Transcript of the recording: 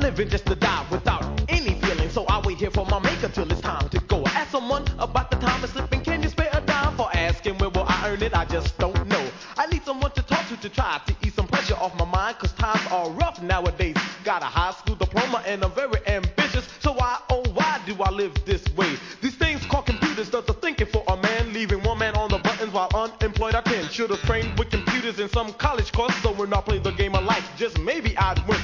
living just to die without any feeling. So I wait here for my maker till it's time to go. Ask someone about the time of slipping. Can you spare a dime for asking where will I earn it? I just don't know. I need someone to talk to try to ease some pressure off my mind, cause times are rough nowadays. Got a high school diploma and I'm very ambitious. So why, oh why do I live this way? These things called computers does the thinking for a man, leaving one man on the buttons while unemployed I 10. Should have trained with computers in some college course, so when I play the game of life, just maybe I'd win.